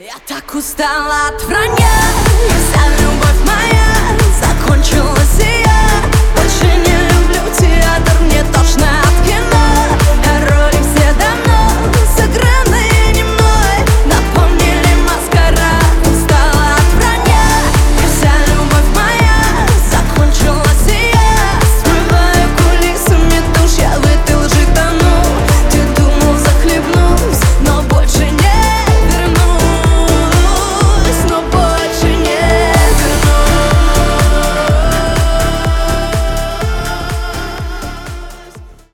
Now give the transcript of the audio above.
Я так устала от вранья, вся любовь моя закончилась.